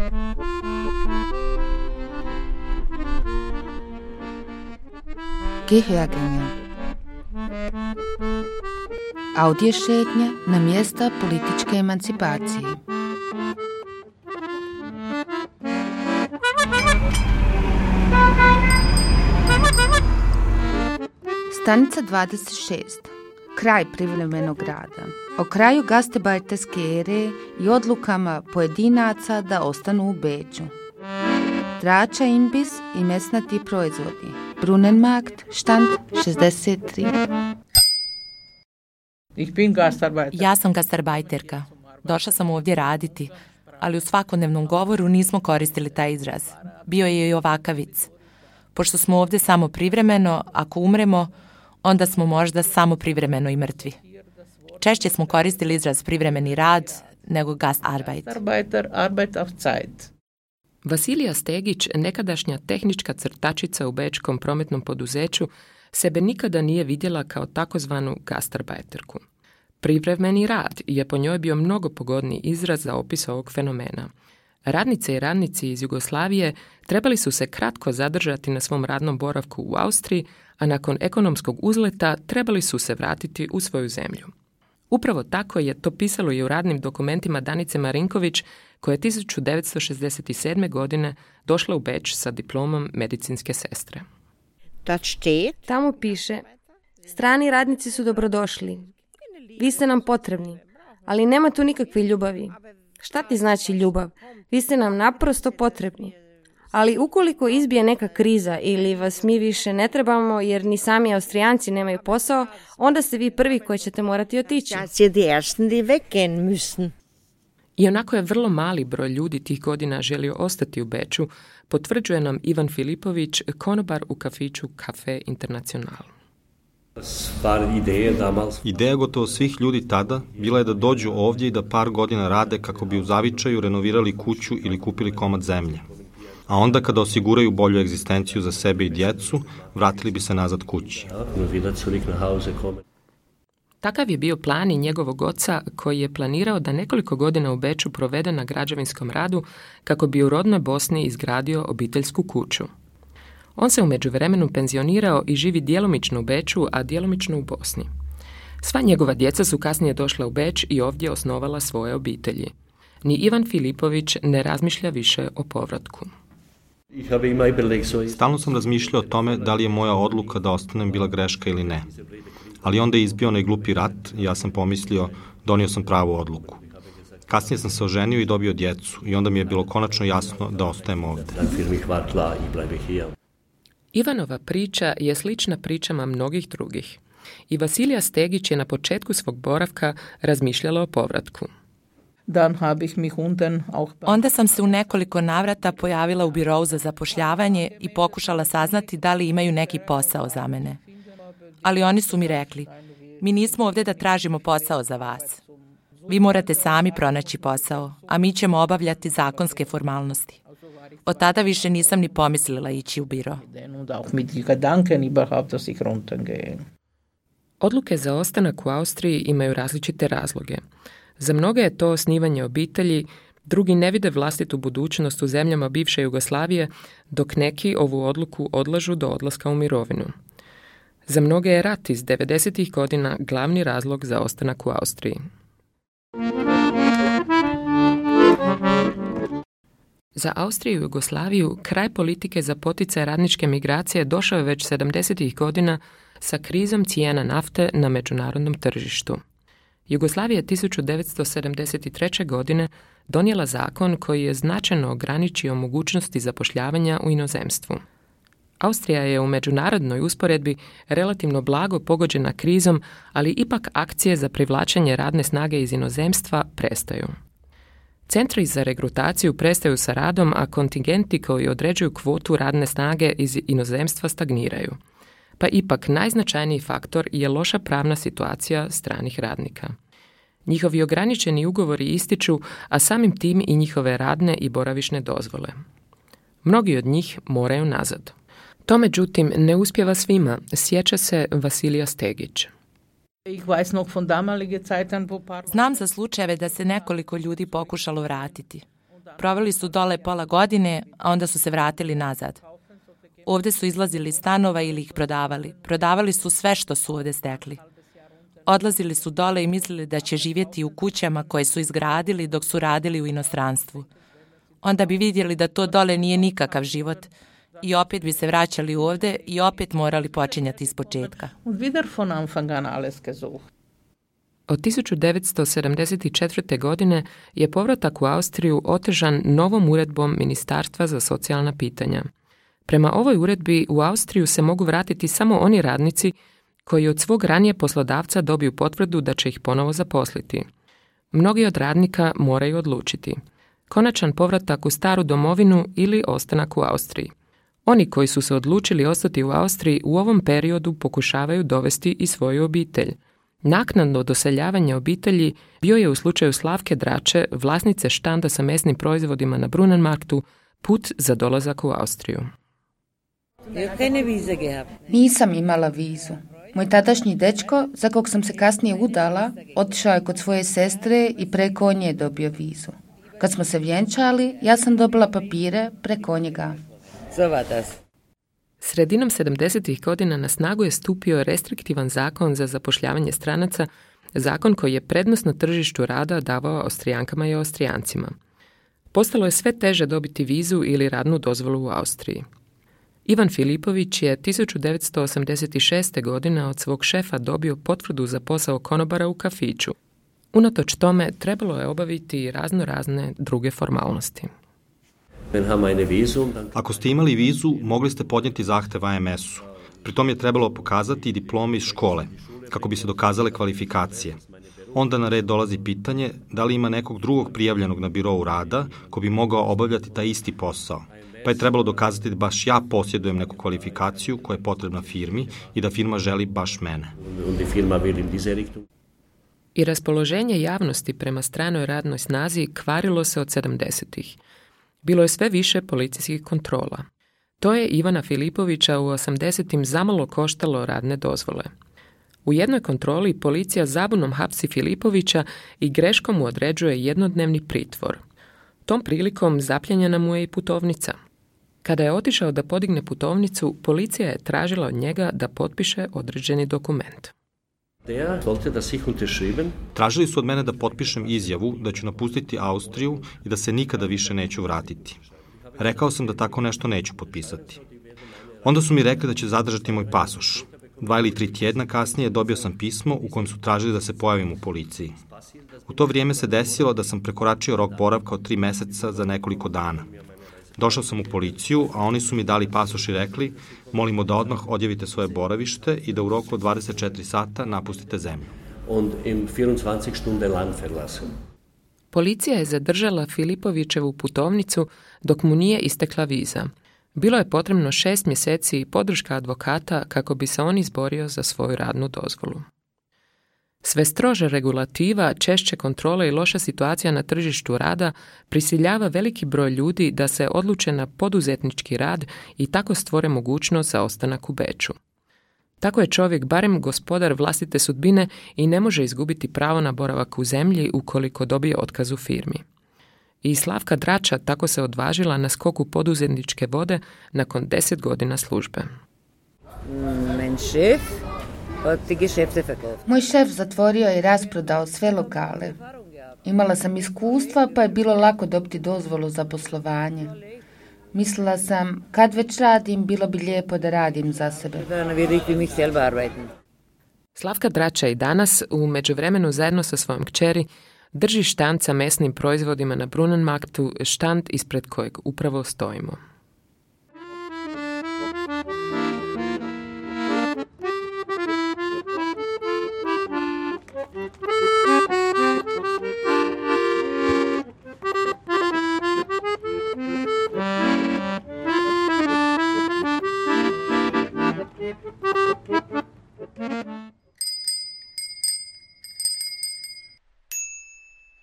Gehörgänge. Audiošetnje na mjesta političke emancipacije. Stanica 26. Kraj privremenog rada. O kraju gastarbajterske ere i odlukama pojedinaca da ostanu u Beču. Trača imbis i mesnati proizvodi. Brunnenmarkt, štand 63. Ja sam gastarbajterka. Došla sam ovdje raditi, ali u svakodnevnom govoru nismo koristili taj izraz. Bio je i ovakav vic. Pošto smo ovdje samo privremeno, ako umremo, onda smo možda samo privremeno i mrtvi. Češće smo koristili izraz privremeni rad nego Gastarbeit. Vasilija Stegić, nekadašnja tehnička crtačica u bečkom prometnom poduzeću, sebe nikada nije vidjela kao takozvanu gastarbajterku. Privremeni rad je po njoj bio mnogo pogodniji izraz za opis ovog fenomena. Radnice i radnici iz Jugoslavije trebali su se kratko zadržati na svom radnom boravku u Austriji, a nakon ekonomskog uzleta trebali su se vratiti u svoju zemlju. Upravo tako je to pisalo i u radnim dokumentima Danice Marinković, koja je 1967. godine došla u Beč sa diplomom medicinske sestre. Tamo piše: strani radnici su dobrodošli. Vi ste nam potrebni, ali nema tu nikakve ljubavi. Šta ti znači ljubav? Vi ste nam naprosto potrebni. Ali ukoliko izbije neka kriza ili vas mi više ne trebamo jer ni sami Austrijanci nemaju posao, onda ste vi prvi koji ćete morati otići. Ionako je vrlo mali broj ljudi tih godina želio ostati u Beču, potvrđuje nam Ivan Filipović, konobar u kafiću Cafe International. Ideja gotovo svih ljudi tada bila je da dođu ovdje i da par godina rade kako bi u zavičaju renovirali kuću ili kupili komad zemlje. A onda kada osiguraju bolju egzistenciju za sebe i djecu, vratili bi se nazad kući. Takav je bio plan i njegovog oca, koji je planirao da nekoliko godina u Beču provede na građevinskom radu kako bi u rodnoj Bosni izgradio obiteljsku kuću. On se u međuvremenu penzionirao i živi djelomično u Beču, a djelomično u Bosni. Sva njegova djeca su kasnije došla u Beč i ovdje osnovala svoje obitelji. Ni Ivan Filipović ne razmišlja više o povratku. Stalno sam razmišljao o tome da li je moja odluka da ostanem bila greška ili ne. Ali onda je izbio onaj glupi rat i ja sam pomislio, donio sam pravu odluku. Kasnije sam se oženio i dobio djecu i onda mi je bilo konačno jasno da ostajem ovdje. Ivanova priča je slična pričama mnogih drugih. I Vasilija Stegić je na početku svog boravka razmišljala o povratku. Onda sam se u nekoliko navrata pojavila u birou za zapošljavanje i pokušala saznati da li imaju neki posao za mene. Ali oni su mi rekli: mi nismo ovdje da tražimo posao za vas. Vi morate sami pronaći posao, a mi ćemo obavljati zakonske formalnosti. Od tada više nisam ni pomislila ići u biro. Odluke za ostanak u Austriji imaju različite razloge. Za mnoge je to osnivanje obitelji, drugi ne vide vlastitu budućnost u zemljama bivše Jugoslavije, dok neki ovu odluku odlažu do odlaska u mirovinu. Za mnoge je rat iz 90. godina glavni razlog za ostanak u Austriji. Za Austriju i Jugoslaviju kraj politike za poticaj radničke migracije došao je već 70. godina sa krizom cijena nafte na međunarodnom tržištu. Jugoslavija je 1973. godine donijela zakon koji je značajno ograničio mogućnosti zapošljavanja u inozemstvu. Austrija je u međunarodnoj usporedbi relativno blago pogođena krizom, ali ipak akcije za privlačenje radne snage iz inozemstva prestaju. Centri za regrutaciju prestaju sa radom, a kontingenti koji određuju kvotu radne snage iz inozemstva stagniraju. Pa ipak najznačajniji faktor je loša pravna situacija stranih radnika. Njihovi ograničeni ugovori ističu, a samim tim i njihove radne i boravišne dozvole. Mnogi od njih moraju nazad. To međutim ne uspijeva svima, sjeća se Vasilija Stegić. Znam za slučajeve da se nekoliko ljudi pokušalo vratiti. Proveli su dole pola godine, a onda su se vratili nazad. Ovde su izlazili iz stanova ili ih prodavali. Prodavali su sve što su ovde stekli. Odlazili su dole i mislili da će živjeti u kućama koje su izgradili dok su radili u inostranstvu. Onda bi vidjeli da to dole nije nikakav život i opet bi se vraćali ovde i opet morali počinjati iz početka. Od 1974. godine je povratak u Austriju otežan novom uredbom Ministarstva za socijalna pitanja. Prema ovoj uredbi u Austriju se mogu vratiti samo oni radnici koji od svog ranije poslodavca dobiju potvrdu da će ih ponovo zaposliti. Mnogi od radnika moraju odlučiti: konačan povratak u staru domovinu ili ostanak u Austriji. Oni koji su se odlučili ostati u Austriji u ovom periodu pokušavaju dovesti i svoju obitelj. Naknadno doseljavanje obitelji bio je u slučaju Slavke Drače, vlasnice štanda sa mesnim proizvodima na Brunnenmarktu, put za dolazak u Austriju. Nisam imala vizu. Moj tadašnji dečko, za kog sam se kasnije udala, otišao je kod svoje sestre i preko nje dobio vizu. Kad smo se vjenčali, ja sam dobila papire preko njega. Sredinom 70. godina na snagu je stupio restriktivan zakon za zapošljavanje stranaca, zakon koji je prednost na tržištu rada davao Austrijankama i Austrijancima. Postalo je sve teže dobiti vizu ili radnu dozvolu u Austriji. Ivan Filipović je 1986. godine od svog šefa dobio potvrdu za posao konobara u kafiću. Unatoč tome trebalo je obaviti razne druge formalnosti. Ako ste imali vizu, mogli ste podnijeti zahtev AMS-u. Pritom je trebalo pokazati i diplome iz škole, kako bi se dokazale kvalifikacije. Onda na red dolazi pitanje da li ima nekog drugog prijavljenog na birou rada ko bi mogao obavljati taj isti posao. Pa je trebalo dokazati da baš ja posjedujem neku kvalifikaciju koja je potrebna firmi i da firma želi baš mene. I raspoloženje javnosti prema stranoj radnoj snazi kvarilo se od 70-ih. Bilo je sve više policijskih kontrola. To je Ivana Filipovića u 80-im zamalo koštalo radne dozvole. U jednoj kontroli policija zabunom hapsi Filipovića i greškom mu određuje jednodnevni pritvor. Tom prilikom zapljenjena mu je i putovnica. Kada je otišao da podigne putovnicu, policija je tražila od njega da potpiše određeni dokument. Tražili su od mene da potpišem izjavu da ću napustiti Austriju i da se nikada više neću vratiti. Rekao sam da tako nešto neću potpisati. Onda su mi rekli da će zadržati moj pasoš. 2 ili 3 tjedna kasnije dobio sam pismo u kojem su tražili da se pojavim u policiji. U to vrijeme se desilo da sam prekoračio rok boravka od 3 mjeseca za nekoliko dana. Došao sam u policiju, a oni su mi dali pasoš i rekli: molimo da odmah odjavite svoje boravište i da u roku od 24 sata napustite zemlju. Policija je zadržala Filipovićevu putovnicu dok mu nije istekla viza. Bilo je potrebno 6 mjeseci i podrška advokata kako bi se on izborio za svoju radnu dozvolu. Sve stroža regulativa, češće kontrole i loša situacija na tržištu rada prisiljava veliki broj ljudi da se odluče na poduzetnički rad i tako stvore mogućnost za ostanak u Beču. Tako je čovjek barem gospodar vlastite sudbine i ne može izgubiti pravo na boravak u zemlji ukoliko dobije otkaz u firmi. I Slavka Drača tako se odvažila na skoku poduzetničke vode nakon 10 godina službe. Moj šef zatvorio i rasprodao sve lokale. Imala sam iskustva, pa je bilo lako dobiti dozvolu za poslovanje. Mislila sam, kad već radim, bilo bi lijepo da radim za sebe. Slavka Drača i danas, u međuvremenu zajedno sa svojom kćeri, drži štand sa mesnim proizvodima na Brunnenmarktu, štand ispred kojeg upravo stojimo.